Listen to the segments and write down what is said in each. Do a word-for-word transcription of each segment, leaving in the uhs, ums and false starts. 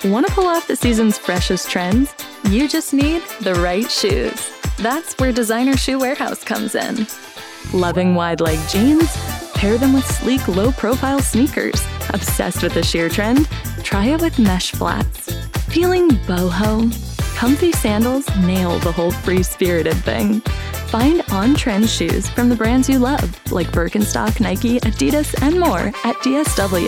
Want to pull off the season's freshest trends? You just need the right shoes. That's where Designer Shoe Warehouse comes in. Loving wide-leg jeans? Pair them with sleek, low-profile sneakers. Obsessed with the sheer trend? Try it with mesh flats. Feeling boho? Comfy sandals nail the whole free-spirited thing. Find on-trend shoes from the brands you love, like Birkenstock, Nike, Adidas, and more at D S W.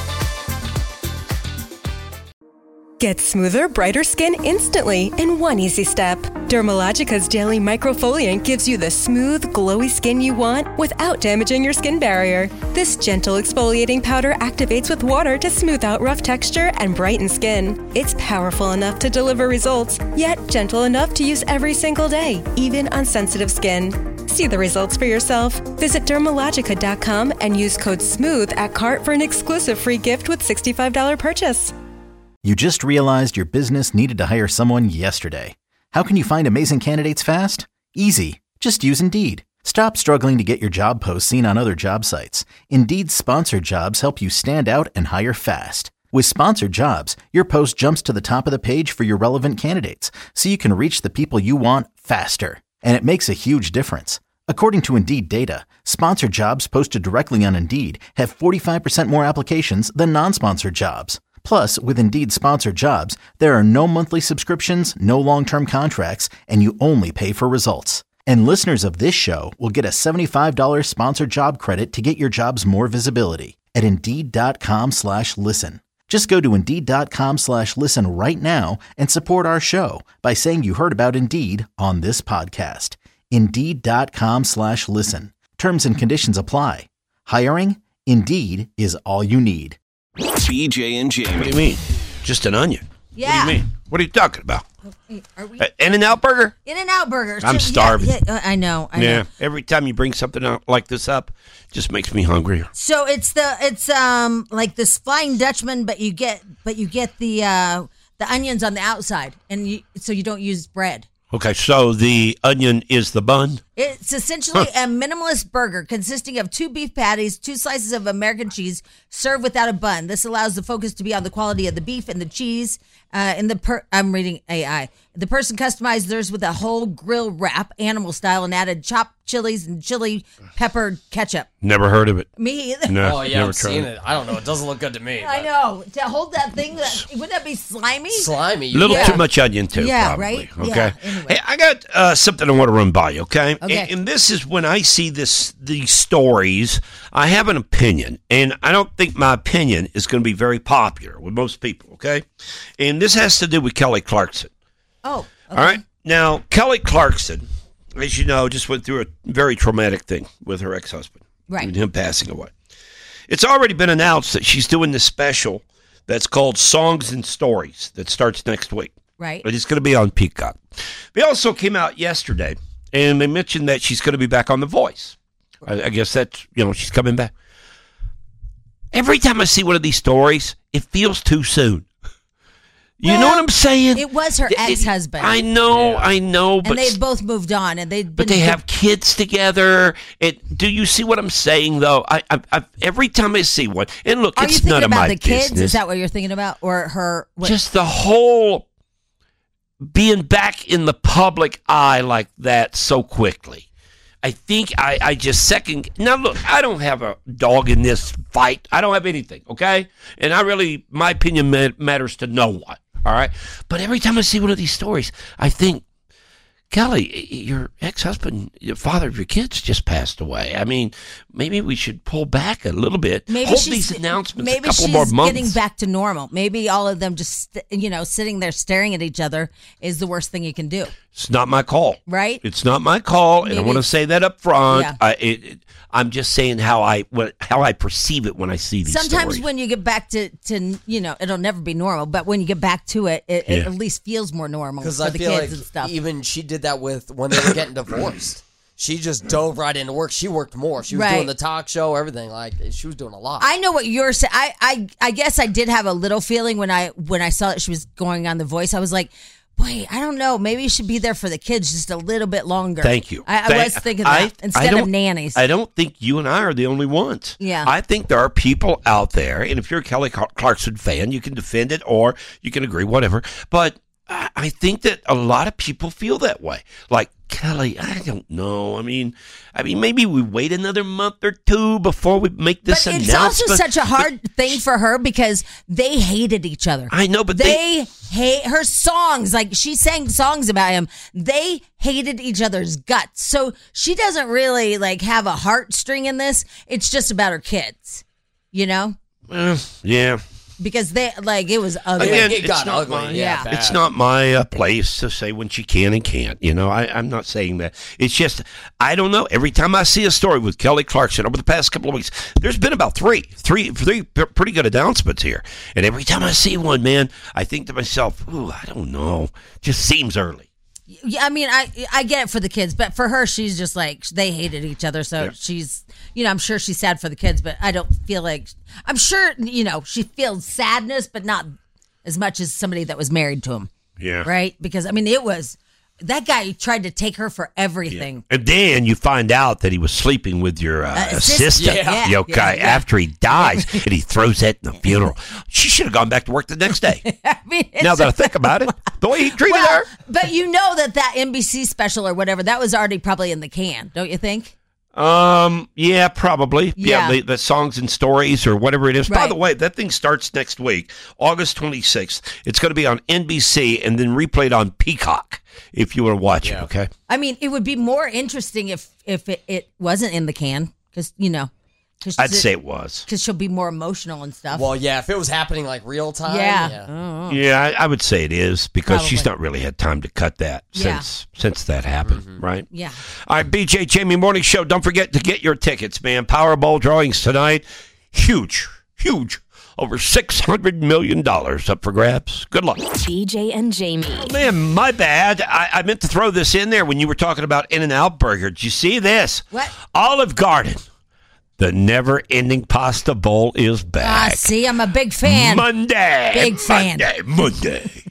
Get smoother, brighter skin instantly in one easy step. Dermalogica's daily microfoliant gives you the smooth, glowy skin you want without damaging your skin barrier. This gentle exfoliating powder activates with water to smooth out rough texture and brighten skin. It's powerful enough to deliver results, yet gentle enough to use every single day, even on sensitive skin. See the results for yourself. Visit Dermalogica dot com and use code SMOOTH at cart for an exclusive free gift with sixty-five dollars purchase. You just realized your business needed to hire someone yesterday. How can you find amazing candidates fast? Easy. Just use Indeed. Stop struggling to get your job posts seen on other job sites. Indeed's sponsored jobs help you stand out and hire fast. With sponsored jobs, your post jumps to the top of the page for your relevant candidates, so you can reach the people you want faster. And it makes a huge difference. According to Indeed data, sponsored jobs posted directly on Indeed have forty-five percent more applications than non-sponsored jobs. Plus, with Indeed sponsored jobs, there are no monthly subscriptions, no long-term contracts, and you only pay for results. And listeners of this show will get a seventy-five dollars sponsored job credit to get your jobs more visibility at Indeed.com slash listen. Just go to Indeed.com slash listen right now and support our show by saying you heard about Indeed on this podcast. Indeed.com slash listen. Terms and conditions apply. Hiring? Indeed is all you need. B J and Jamie. What do you mean? Just an onion? Yeah. What do you mean? What are you talking about? Are we Uh, In-N-Out Burger? In-N-Out Burgers? I'm Yeah, starving. Yeah, yeah, I know. I yeah. know. Every time you bring something out like this up, just makes me hungrier. So it's the it's um like this Flying Dutchman, but you get but you get the uh, the onions on the outside, and you, so you don't use bread. Okay, so the onion is the bun? It's essentially a minimalist burger consisting of two beef patties, two slices of American cheese, served without a bun. This allows the focus to be on the quality of the beef and the cheese. Uh, in the per- I'm reading A I. The person customized theirs with a whole grill wrap, animal style, and added chopped chilies and chili pepper ketchup. Never heard of it. Me either. No, Oh, yeah, never I've tried seen it. I don't know. It doesn't look good to me. I but know. To hold that thing, that, wouldn't that be slimy? Slimy. A little Yeah. too much onion, too, Yeah, probably. right? Okay. Yeah, anyway. Hey, I got uh, something I want to run by you, okay? Okay. And, and this is when I see this these stories, I have an opinion, and I don't think my opinion is going to be very popular with most people, okay? And this has to do with Kelly Clarkson. Oh, okay. All right. Now, Kelly Clarkson, as you know, just went through a very traumatic thing with her ex-husband. Right. And him passing away. It's already been announced that she's doing this special that's called Songs and Stories that starts next week. Right. But it's going to be on Peacock. They also came out yesterday, and they mentioned that she's going to be back on The Voice. I, I guess that's, you know, she's coming back. Every time I see one of these stories, it feels too soon. You Well, know what I'm saying? It was her It- it- ex-husband. I know, I know, but and they both moved on, and they but they have kids together. It, do you see what I'm saying, though? I, I, I every time I see one, and look, Are you it's thinking none of about my the kids? business. Is that what you're thinking about, or her? What? Just the whole being back in the public eye like that so quickly. I think I, I just second. Now, look, I don't have a dog in this fight. I don't have anything, okay? And I really, my opinion ma- matters to no one, all right? But every time I see one of these stories, I think, Kelly, your ex-husband, the father of your kids, just passed away. I mean, maybe we should pull back a little bit. Maybe Hold she's- these announcements maybe a couple she's more months. getting back to normal. Maybe all of them just, you know, sitting there staring at each other is the worst thing you can do. It's not my call. Right? It's not my call, and I Maybe want to it's- say that up front. Yeah. I, it, it- I'm just saying how I what, how I perceive it when I see these Sometimes stories. when you get back to, to, you know, it'll never be normal, but when you get back to it, it, it Yeah. at least feels more normal for Because I the feel kids like and stuff. even she did that with when they were getting divorced. She just dove right into work. She worked more. She was Right. doing the talk show, everything. Like she was doing a lot. I know what you're saying. I, I, I guess I did have a little feeling when I when I saw that she was going on The Voice. I was like, Boy, I don't know. Maybe you should be there for the kids just a little bit longer. Thank you. I, I Thank- was thinking that I- instead I of don't- nannies. I don't think you and I are the only ones. Yeah. I think there are people out there, and if you're a Kelly Car- Clarkson fan, you can defend it or you can agree, whatever. But I, I think that a lot of people feel that way. Like, Kelly, I don't know. I mean, I mean, maybe we wait another month or two before we make this but announcement. it's also such a hard thing for her because they hated each other. I know, but they, hate her songs. Like she sang songs about him. They hated each other's guts. So she doesn't really like have a heartstring in this. It's just about her kids, you know? Uh, yeah. Because they like it was ugly. Again, it it's got not ugly. my- yeah, Yeah. It's not my uh, place to say when she can and can't. You know, I, I'm not saying that. It's just, I don't know. Every time I see a story with Kelly Clarkson over the past couple of weeks, there's been about three, three, three p- pretty good announcements here. And every time I see one, man, I think to myself, ooh, I don't know. Just seems early. Yeah, I mean, I I get it for the kids, but for her, she's just like they hated each other. So Yeah. she's, you know, I'm sure she's sad for the kids, but I don't feel like I'm sure, you know, she feels sadness, but not as much as somebody that was married to him, Yeah. right? Because I mean, it was that guy tried to take her for everything. And then you find out that he was sleeping with your uh, Uh, assist- assistant, yeah, you know, yeah, guy, yeah. after he dies, and he throws that in the funeral. She should have gone back to work the next day. I mean, it's Now that I think about it, the way he treated well, her. but you know that that N B C special or whatever that was already probably in the can, don't you think? Um. Yeah, probably. Yeah, Yeah. the, the songs and stories or whatever it is. By Right. the way, that thing starts next week, August twenty-sixth. It's going to be on N B C and then replayed on Peacock if you want to watch it. Okay. I mean, it would be more interesting if if it, it wasn't in the can because you know. Cause I'd say it was. because she'll be more emotional and stuff. Well, yeah, if it was happening like real time. Yeah. yeah. Yeah, I, I would say it is because she's Probably. not really had time to cut that Yeah. since since that happened, right? Yeah. All right, B J Jamie Morning Show. Don't forget to get your tickets, man. Powerball drawings tonight. Huge, huge. Over six hundred million dollars up for grabs. Good luck. B J and Jamie. Man, my bad. I, I meant to throw this in there when you were talking about In-N-Out Burger. Did you see this? What? Olive Garden. The never-ending pasta bowl is Ah, back. see, I'm a big fan. Monday. Big fan. Monday. Monday.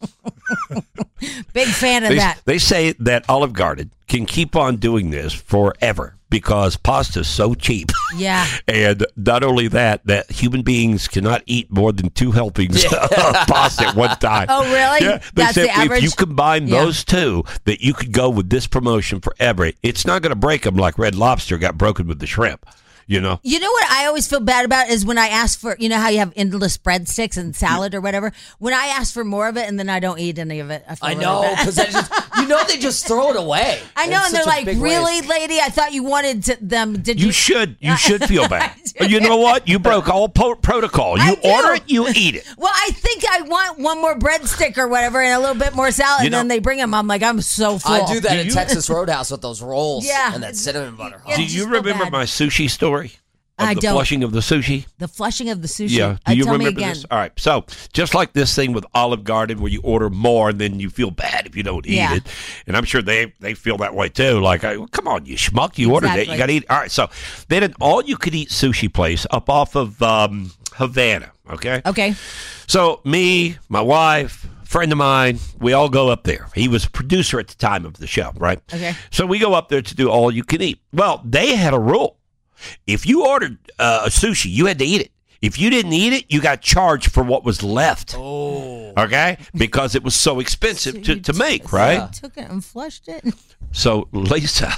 Big fan of They, that. they say that Olive Garden can keep on doing this forever because pasta is so cheap. Yeah. And not only that, that human beings cannot eat more than two helpings of pasta at one time. Oh, really? Yeah, they That's said the average? if you combine Yeah. those two, that you could go with this promotion forever. It's not going to break them like Red Lobster got broken with the shrimp. You know? You know what I always feel bad about is when I ask for, you know how you have endless breadsticks and salad or whatever? When I ask for more of it and then I don't eat any of it. I, feel I really know, bad. because you know they just throw it away. I know, It's and they're such a like, big really, waste. lady? I thought you wanted to, them. Did you? You should. You should feel bad. I do. You know what? You broke all po- protocol. You I do. order it, you eat it. Well, I think I want one more breadstick or whatever and a little bit more salad, You and then know- they bring them. I'm like, I'm so full. I do that Do at you- Texas Roadhouse with those rolls Yeah. and that cinnamon butter. Yeah. Do It's you just so remember bad. my sushi story? Of I the don't. flushing of the sushi? The flushing of the sushi. Yeah. Uh, Do you tell me remember again. this? All right. So, just like this thing with Olive Garden where you order more and then you feel bad if you don't eat Yeah. it. And I'm sure they, they feel that way too. Like, I, come on, you schmuck. You ordered it. Exactly. You got to eat. All right. So, they had an all you could eat sushi place up off of um, Havana. Okay. Okay. So, me, my wife, friend of mine, we all go up there. He was a producer at the time of the show, right? Okay. So, we go up there to do all you can eat. Well, they had a rule. If you ordered uh, a sushi, you had to eat it. If you didn't eat it, you got charged for what was left. Oh. Okay? Because it was so expensive to, to make, right? I took it and flushed it. So, Lisa,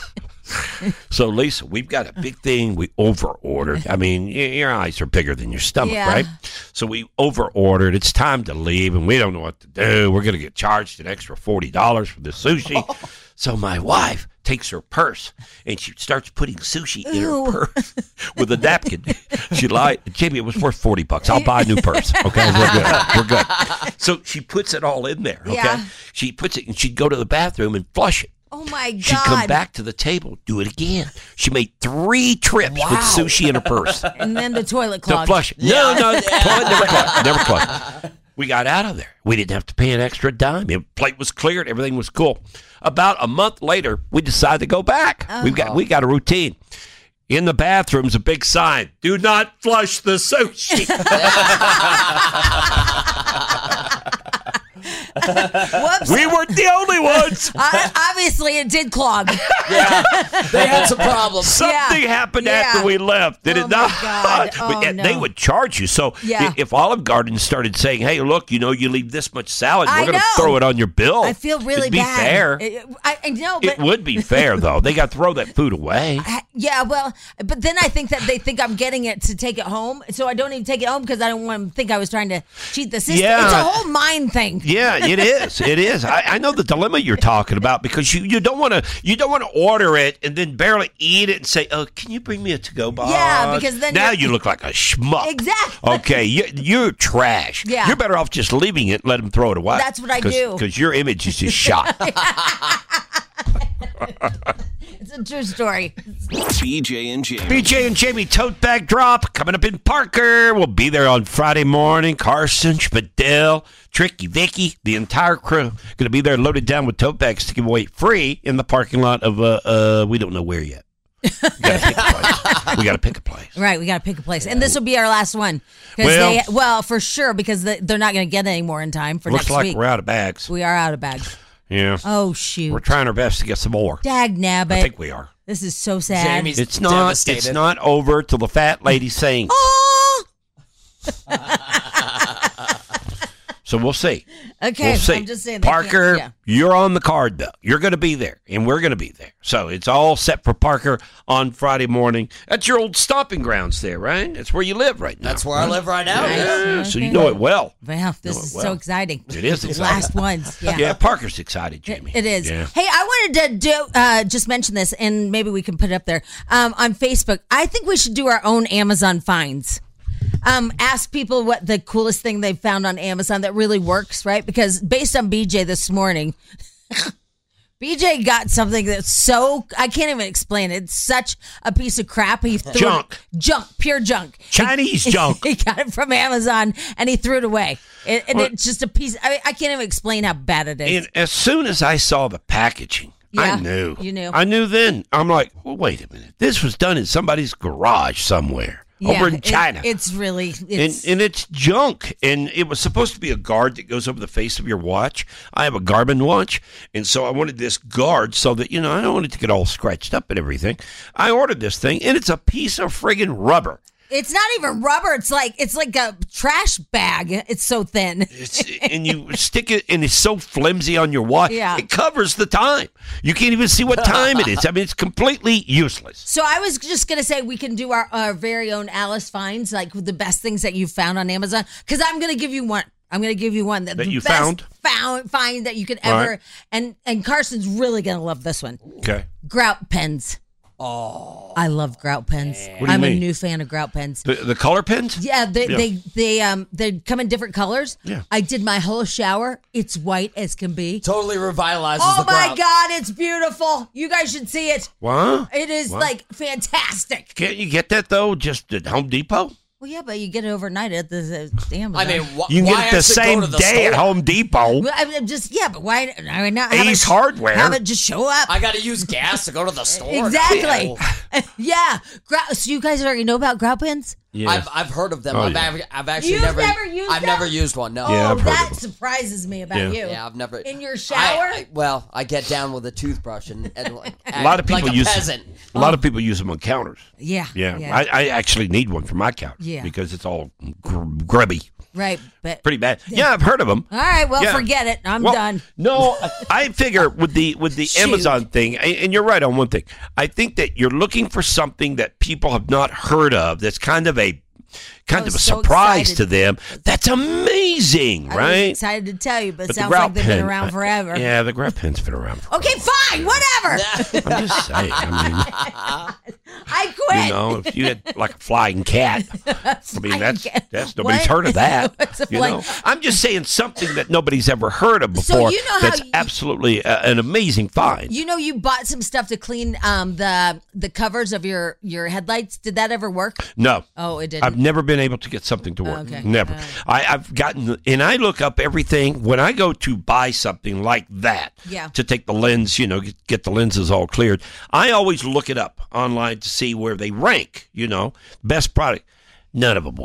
so Lisa, we've got a big thing. We over-ordered. I mean, y- your eyes are bigger than your stomach, Yeah. right? So we over-ordered. It's time to leave, and we don't know what to do. We're going to get charged an extra forty dollars for the sushi. So my wife takes her purse, and she starts putting sushi in Ew. her purse with a napkin. She lied. Jamie, it was worth forty bucks. I'll buy a new purse. Okay, we're good. We're good. So she puts it all in there, okay? Yeah. She puts it, and she'd go to the bathroom and flush it. Oh my God. She'd come back to the table, do it again. She made three trips with sushi in her purse to And then the toilet clogged. flush it. No, no, the toilet never clogged. Never clogged. We got out of there. We didn't have to pay an extra dime. The plate was cleared. Everything was cool. About a month later, we decided to go back. We've got we got a routine. In the bathroom's a big sign. Do not flush the sushi. What We weren't the only ones. Uh, obviously, it did clog. Yeah, they had some problems. Something Yeah. happened Yeah. after we left. Did Oh, it my not? God. But Oh, yet no. they would charge you. So Yeah. i- if Olive Garden started saying, "Hey, look, you know, you leave this much salad, I we're going to know. throw it on your bill," I feel really It'd be bad. fair. It- I, I know, but It would be fair, though. They got to throw that food away. I- yeah, well, but then I think that they think I'm getting it to take it home, so I don't even take it home because I don't want them to think I was trying to cheat the system. Yeah. It's a whole mind thing. Yeah, it is. It is. I, I know the dilemma you're talking about because you, you don't want to you don't want to order it and then barely eat it and say, "Oh, can you bring me a to-go box?" Yeah, because then now you're- you look like a schmuck. Exactly. Okay, you, you're trash. Yeah. You're better off just leaving it and let them throw it away. That's what I do. Because your image is just shot. It's a true story. B J and Jamie. B J and Jamie tote bag drop coming up in Parker. We'll be there on Friday morning. Carson, Spadell, Tricky, Vicky, the entire crew going to be there loaded down with tote bags to give away free in the parking lot of uh uh we don't know where yet. We got to pick a place. We got to pick a place. Right, we got to pick a place, and this will be our last one. 'Cause Well- they, well, for sure, because the, they're not going to get any more in time for Looks next like week. we're out of bags. We are out of bags. Yeah. Oh shoot! We're trying our best to get some more. Dag nabbit. I think we are. This is so sad. Jamie's It's not. devastated. It's not over till the fat lady sings. Oh! So we'll see. Okay, We'll see. I'm just saying. they can't- Parker, yeah. you're on the card, though. You're going to be there, and we're going to be there. So it's all set for Parker on Friday morning. That's your old stomping grounds there, right? That's where you live right now. That's where I live right now. Nice. Yeah, so you Okay. know it well. Wow, this No, is well, so exciting. it is These exciting. Last ones. Yeah. Yeah, Parker's excited, It- Jamie. it is. Yeah. Hey, I wanted to do uh, just mention this, and maybe we can put it up there um, on Facebook. I think we should do our own Amazon finds. Um, ask people what the coolest thing they've found on Amazon that really works, right? Because based on B J this morning, B J got something that's so I can't even explain it. It's such a piece of crap. He threw Junk. it, junk, pure junk. Chinese junk. He got it from Amazon and he threw it away. It, and Well- it's just a piece. I, I can't even explain how bad it is. And as soon as I saw the packaging, Yeah, I knew. you knew. I knew then. I'm like, well, wait a minute. This was done in somebody's garage somewhere over in it- China. it's really and, it's, and it's junk. And it was supposed to be a guard that goes over the face of your watch. I have a Garmin watch, and so I wanted this guard so that, you know, I don't want it to get all scratched up and everything. I ordered this thing, and it's a piece of friggin' rubber. it's not even rubber. It's like it's like a trash bag. It's so thin. It's, and you stick it, and it's so flimsy on your watch. Yeah. It covers the time. You can't even see what time it is. I mean, it's completely useless. So I was just gonna say we can do our, our very own Alice finds, like the best things that you found on Amazon. Because I'm gonna give you one. I'm gonna give you one that, That the you best found? found find that you could ever. Right. And and Carson's really gonna love this one. Okay. Grout pens. Oh, I love grout pens. What do you I'm a mean? new fan of grout pens. The, the color pens? Yeah, they, Yeah. they they um they come in different colors. Yeah. I did my whole shower. It's white as can be. Totally revitalizes Oh the my ground. God, it's beautiful. You guys should see it. What? It is What? like fantastic. Can't you get that, though, just at Home Depot? Well, yeah, but you get it overnight at the uh, Amazon. I mean, wh- You can why get it the actually same go to the day at store? Home Depot. Well, I mean, just yeah, but why? I not have Ace it, Hardware. Have it just show up. I got to use gas to go to the store. Exactly. now. yeah. Grou- so you guys already know about grout pens? I've I've heard of them. Oh, I've, yeah. av- I've actually You've never. never used I've them? never used one. No. Yeah, oh, I've heard that of them. surprises me about Yeah. you. Yeah, I've never. In your I- shower? I- well, I get down with a toothbrush and, and like, A lot of people like a use peasant. a lot of people use them on counters. Yeah. Yeah, Yeah. I, I actually need one for my couch. Yeah. because it's all gr- grubby, right. But pretty bad. Yeah, I've heard of them. all right. Well, Yeah. forget it. I'm Well, done. No, I figure with the with the Shoot. Amazon thing, and you're right on one thing. I think that you're looking for something that people have not heard of. That's kind of a kind I of was a so surprise excited. to them. That's amazing, I was right? excited to tell you, but it But the sounds grout like they've been pen- around forever. Yeah, the grout pen's been around. For, Okay, fine. Whatever. I'm just saying. I I quit. mean, you know, if you had like a flying cat, I mean, that's cat. that's nobody's What? heard of that. What's a You flying- know, I'm just saying something that nobody's ever heard of So before. you know how that's you- absolutely a, an amazing find. You know, you bought some stuff to clean um, the the covers of your your headlights. Did that ever work? No. Oh, it didn't. I've never been able to get something to work. Okay. Never. Uh. I, I've gotten, and I look up everything when I go to buy something like that. Yeah. To take the lens, you know, get, get the lenses all cleared. I always look it up online to see where they rank. You know, best product. None of them work.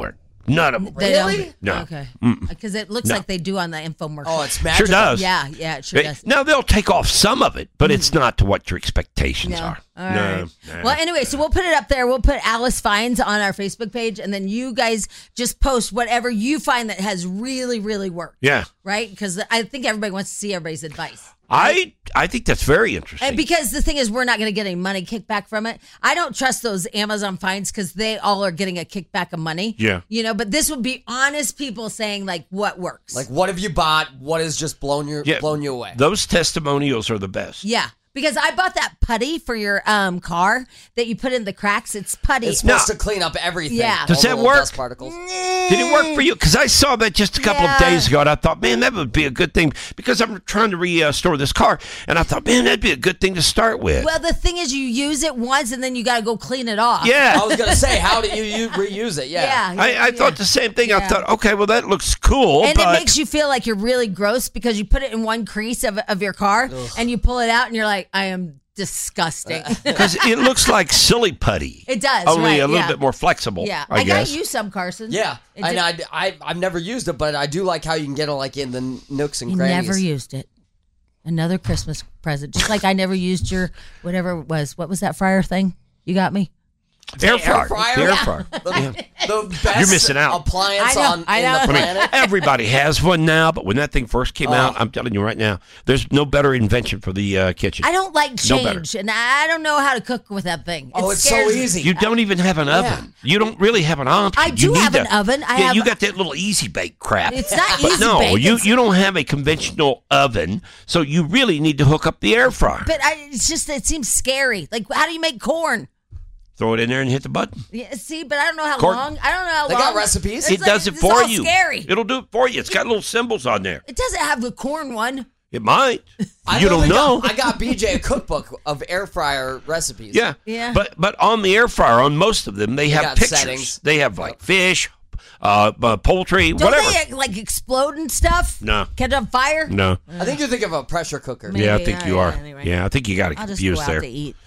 None of them. They Really? don't? No. Okay. Mm-mm. Because it looks No. like they do on the infomercial. Oh, it's Sure magical. does. Yeah, yeah, it sure They- does. Now, they'll take off some of it, but it's not to what your expectations No. are. All no. right. no. Well, anyway, so we'll put it up there. We'll put Alice Finds on our Facebook page, and then you guys just post whatever you find that has really, really worked. Yeah. Right? Because I think everybody wants to see everybody's advice. I I think that's very interesting. And because the thing is, we're not going to get any money kickback from it. I don't trust those Amazon finds because they all are getting a kickback of money. Yeah. You know, but this would be honest people saying like what works. Like, what have you bought? What has just blown your Yeah. blown you away? Those testimonials are the best. yeah. Because I bought that putty for your um car that you put in the cracks. It's putty. It's supposed No. to clean up everything. Yeah. all Does the that little work? Dust particles. Did it work for you? Because I saw that just a couple Yeah. of days ago, and I thought, man, that would be a good thing. Because I'm trying to restore this car, and I thought, man, that'd be a good thing to start with. Well, the thing is, you use it once and then you got to go clean it off. yeah. I was gonna say, how do you, you reuse it? Yeah. Yeah. I, I yeah. thought the same thing. I Yeah. thought, okay, well, that looks cool. And but it makes you feel like you're really gross because you put it in one crease of, of your car and you pull it out and you're like, I am disgusting. Because it looks like silly putty. It does, Only right, a little yeah. bit more flexible. yeah. I, I, guess. got you some, Carson. Yeah, It and did- I, I, I've never used it, but I do like how you can get it like in the nooks and You crannies. never used it. Another Christmas present. Just like I never used your whatever it was. What was that fryer thing you got me? Air fryer. fryer? The air Yeah. fryer. The, the best You're missing out. appliance I know, on I in know. the I I mean, planet. everybody has one now, but when that thing first came Oh. out, I'm telling you right now, there's no better invention for the uh, kitchen. I don't like No better. change, and I don't know how to cook with that thing. Oh, It it's so scares me. easy. You don't even have an oven. You don't really have an option. I You do need have an to- oven. I yeah, have- you got that little easy bake crap. It's not but easy no, bake, you it's- you don't have a conventional oven, so you really need to hook up the air fryer. But I, it's just it seems scary. Like, how do you make corn? Throw it in there and hit the button. Yeah, see, but I don't know how Corn- long. I don't know how They long. got recipes. It's It like- does it it's for all you. Scary. It'll do it for you. It's got little symbols on there. It doesn't have the corn one. It might. I you don't literally know. Got, I got B J a cookbook of air fryer recipes. Yeah. Yeah. But but on the air fryer, on most of them, they, have got pictures. settings. They have like fish, uh, uh, poultry, Don't whatever. they uh, like explode and stuff? No. Catch on fire? No. I think you're thinking of a pressure cooker. Maybe, yeah, I think yeah, you yeah, are. anyway. Yeah, I think you got it I'll just confused go out there. to eat.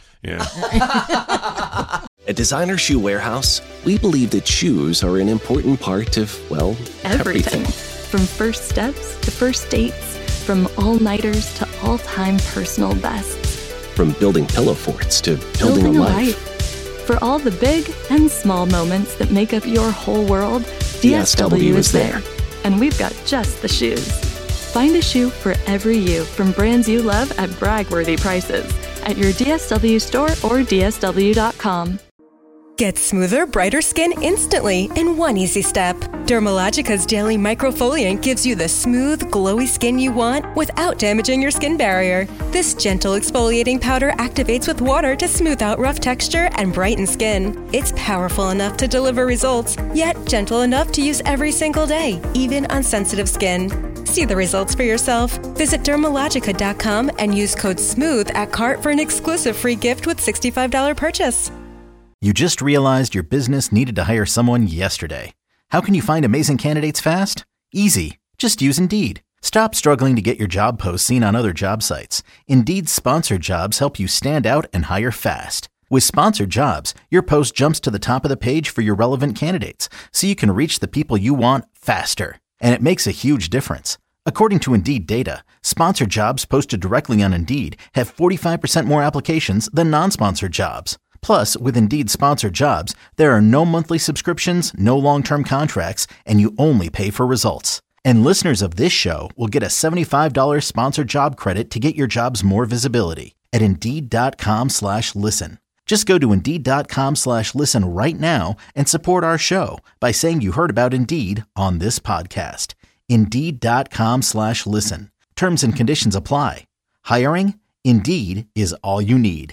Yeah. At Designer Shoe Warehouse, we believe that shoes are an important part of, well, Everything. everything. From first steps to first dates, from all-nighters to all-time personal bests. From building pillow forts to building, a life. For all the big and small moments that make up your whole world, D S W is there. And we've got just the shoes. Find a shoe for every you from brands you love at brag-worthy prices at your D S W store or D S W dot com. Get smoother, brighter skin instantly in one easy step. Dermalogica's Daily Microfoliant gives you the smooth, glowy skin you want without damaging your skin barrier. This gentle exfoliating powder activates with water to smooth out rough texture and brighten skin. It's powerful enough to deliver results, yet gentle enough to use every single day, even on sensitive skin. See the results for yourself. Visit Dermalogica dot com and use code SMOOTH at cart for an exclusive free gift with sixty-five dollars purchase. You just realized your business needed to hire someone yesterday. How can you find amazing candidates fast? Easy. Just use Indeed. Stop struggling to get your job posts seen on other job sites. Indeed's sponsored jobs help you stand out and hire fast. With sponsored jobs, your post jumps to the top of the page for your relevant candidates, so you can reach the people you want faster. And it makes a huge difference. According to Indeed data, sponsored jobs posted directly on Indeed have forty-five percent more applications than non-sponsored jobs. Plus, with Indeed sponsored jobs, there are no monthly subscriptions, no long-term contracts, and you only pay for results. And listeners of this show will get a seventy-five dollars sponsored job credit to get your jobs more visibility at Indeed.com slash listen. Just go to Indeed.com slash listen right now and support our show by saying you heard about Indeed on this podcast. Indeed.com slash listen. Terms and conditions apply. Hiring? Indeed is all you need.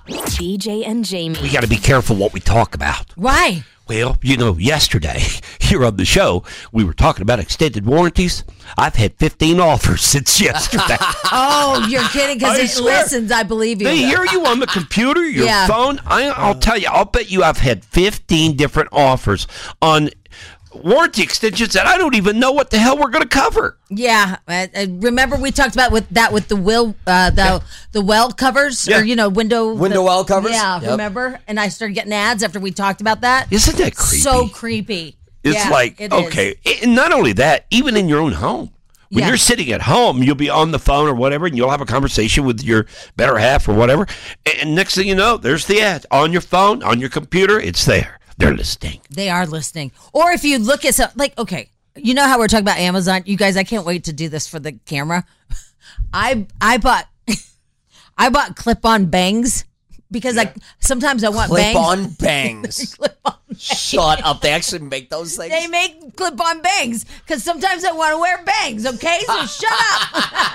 B J and Jamie. We got to be careful what we talk about. Why? Well, you know, yesterday here on the show, we were talking about extended warranties. I've had fifteen offers since yesterday. Oh, you're kidding because I it swear. listens. I believe you. They hear you on the computer, your Yeah. phone. I, I'll tell you, I'll bet you I've had fifteen different offers on warranty extensions that I don't even know what the hell we're going to cover. Yeah, uh, uh, remember we talked about with that with the will uh, the the well covers Yeah. or you know window Window the- well covers? Yeah, Yep. remember? And I started getting ads after we talked about that. Isn't that creepy? So creepy. It's Yeah, like, it okay. And not only that, even in your own home. When Yeah. you're sitting at home, you'll be on the phone or whatever, and you'll have a conversation with your better half or whatever. And next thing you know, there's the ad on your phone, on your computer. It's there. They're listening. They are listening. Or if you look at some, like, okay, you know how we're talking about Amazon? You guys, I can't wait to do this for the camera. I I bought I bought clip-on bangs because like sometimes I want Clip bangs. on bangs. Clip-on bangs. Shut up. They actually make those things. They make clip-on bangs because sometimes I want to wear bangs. Okay, so shut up.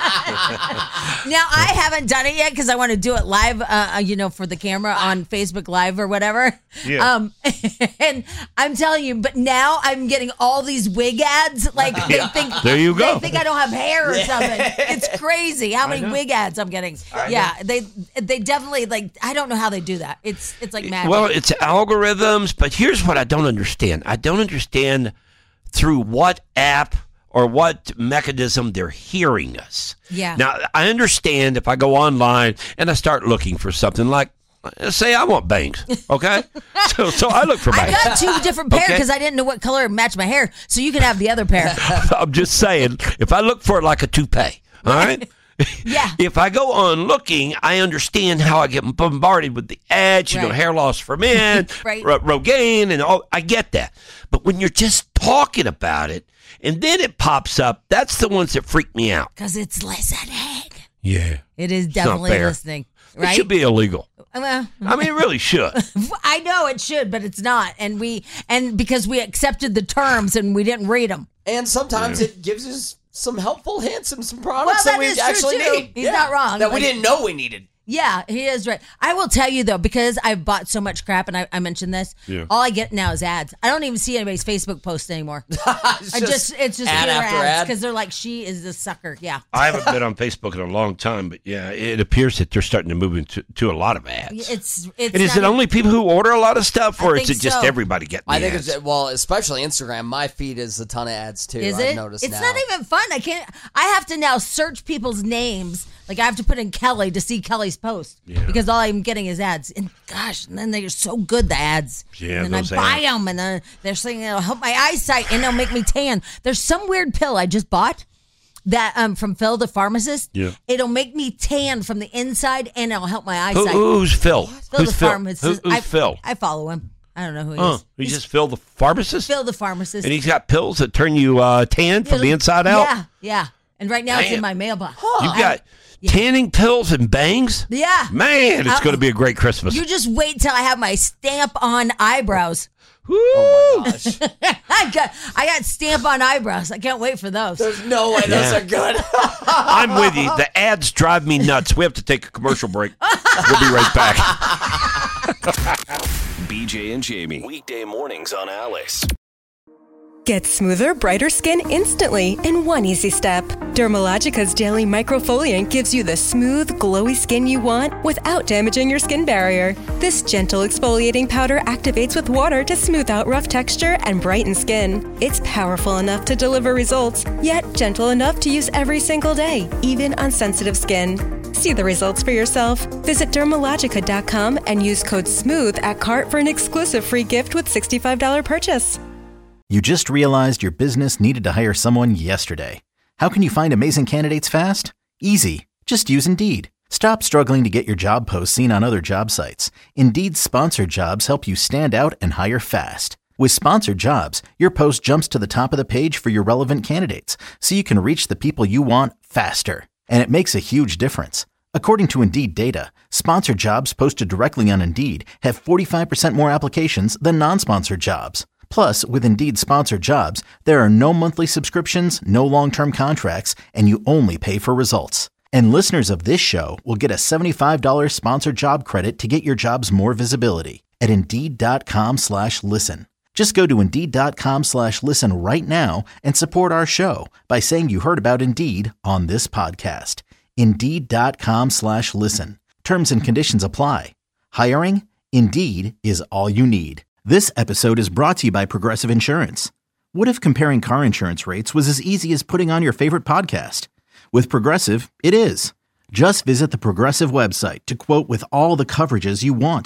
Now I haven't done it yet because I want to do it live. Uh, you know, for the camera on Facebook Live or whatever. Yeah. Um, and I'm telling you, but now I'm getting all these wig ads. Like they think There you go. They think I don't have hair or something. It's crazy how many wig ads I'm getting. Yeah, they they definitely like. I don't know how they do that. It's it's like magic. Well, it's algorithms, but here's what I don't understand. I don't understand through what app or what mechanism they're hearing us. Yeah. Now, I understand if I go online and I start looking for something like, say I want bangs, okay? so so I look for I bangs. got two different pairs Okay. because I didn't know what color matched my hair. So you can have the other pair. I'm just saying, if I look for it like a toupee, all right? Yeah. If I go on looking, I understand how I get bombarded with the ads, you know, Right. hair loss for men, Right. Ro- Rogaine, and all. I get that. But when you're just talking about it, and then it pops up, that's the ones that freak me out. Because it's listening. Yeah. It is not definitely fair. listening. It Right? should be illegal. Well, I mean, it really should. I know it should, but it's not. And we and because we accepted the terms and we didn't read them. And sometimes it gives us some helpful hints and some products Well, that, that we is true, actually too. need. He's not wrong. That we Like- didn't know we needed. Yeah, he is right. I will tell you though, because I've bought so much crap, and I, I mentioned this. Yeah. All I get now is ads. I don't even see anybody's Facebook posts anymore. It's I just it's just ad pure after ads ad. because they're like, she is the sucker. Yeah. I haven't been on Facebook in a long time, but yeah, it appears that they're starting to move into to a lot of ads. It's it's. And is not it only people who order a lot of stuff, I or is think it just so. everybody getting the I think ads? it's well, especially Instagram. My feed is a ton of ads too. Is I've it? noticed It's now. not even fun. I can't. I have to now search people's names. Like I have to put in Kelly to see Kelly's post because all I'm getting is ads. And gosh, and then they're so good, the ads. Yeah, and then those I buy ads. them, and then they're saying it'll help my eyesight and it'll make me tan. There's some weird pill I just bought that um from Phil the pharmacist. Yeah. It'll make me tan from the inside and it'll help my Who, eyesight. who's Phil? Phil who's the Phil? pharmacist. Who, who's I, Phil? I follow him. I don't know who he Huh? is. He's just Phil the pharmacist? Phil the pharmacist. And he's got pills that turn you uh, tan from the It'll- inside out? Yeah, yeah. And right now it's in Damn. my mailbox. You've got tanning pills and bangs? Yeah. Man, it's Uh, going to be a great Christmas. You just wait till I have my stamp on eyebrows. Woo! Oh my gosh. I got I got stamp on eyebrows. I can't wait for those. There's no way those Yeah. are good. I'm with you. The ads drive me nuts. We have to take a commercial break. We'll be right back. B J and Jamie. Weekday mornings on Alice. Get smoother, brighter skin instantly in one easy step. Dermalogica's Daily Microfoliant gives you the smooth, glowy skin you want without damaging your skin barrier. This gentle exfoliating powder activates with water to smooth out rough texture and brighten skin. It's powerful enough to deliver results, yet gentle enough to use every single day, even on sensitive skin. See the results for yourself. Visit dermalogica dot com and use code SMOOTH at cart for an exclusive free gift with sixty-five dollars purchase. You just realized your business needed to hire someone yesterday. How can you find amazing candidates fast? Easy. Just use Indeed. Stop struggling to get your job posts seen on other job sites. Indeed's sponsored jobs help you stand out and hire fast. With sponsored jobs, your post jumps to the top of the page for your relevant candidates, so you can reach the people you want faster. And it makes a huge difference. According to Indeed data, sponsored jobs posted directly on Indeed have forty-five percent more applications than non-sponsored jobs. Plus, with Indeed sponsored jobs, there are no monthly subscriptions, no long-term contracts, and you only pay for results. And listeners of this show will get a seventy-five dollars sponsored job credit to get your jobs more visibility at Indeed.com slash listen. Just go to Indeed.com slash listen right now and support our show by saying you heard about Indeed on this podcast. Indeed.com slash listen. Terms and conditions apply. Hiring? Indeed is all you need. This episode is brought to you by Progressive Insurance. What if comparing car insurance rates was as easy as putting on your favorite podcast? With Progressive, it is. Just visit the Progressive website to quote with all the coverages you want.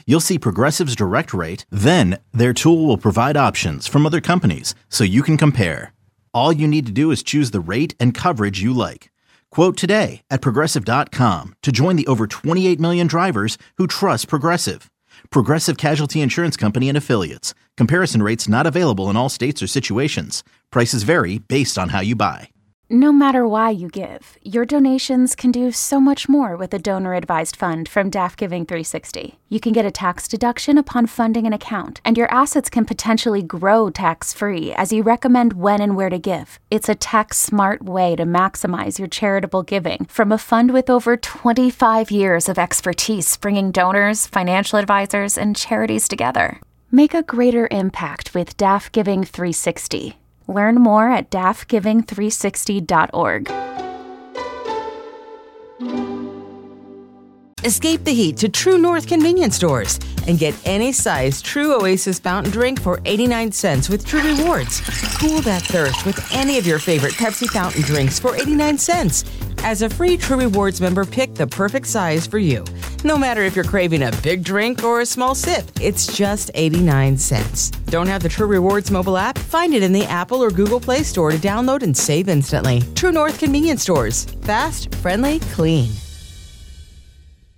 you'll see Progressive's direct rate, then their tool will provide options from other companies so you can compare. All you need to do is choose the rate and coverage you like. Quote today at Progressive dot com to join the over twenty-eight million drivers who trust Progressive. Progressive Casualty Insurance Company and Affiliates. Comparison rates not available in all states or situations. Prices vary based on how you buy. No matter why you give, your donations can do so much more with a donor-advised fund from D A F Giving three sixty. You can get a tax deduction upon funding an account, and your assets can potentially grow tax-free as you recommend when and where to give. It's a tax-smart way to maximize your charitable giving from a fund with over twenty-five years of expertise bringing donors, financial advisors, and charities together. Make a greater impact with D A F Giving three sixty. Learn more at D A F giving three sixty dot org. Escape the heat to True North convenience stores and get any size True Oasis fountain drink for eighty-nine cents with True Rewards. Cool that thirst with any of your favorite Pepsi fountain drinks for eighty-nine cents. As a free True Rewards member, pick the perfect size for you. No matter if you're craving a big drink or a small sip, it's just eighty-nine cents. Don't have the True Rewards mobile app? Find it in the Apple or Google Play Store to download and save instantly. True North convenience stores. Fast, friendly, clean.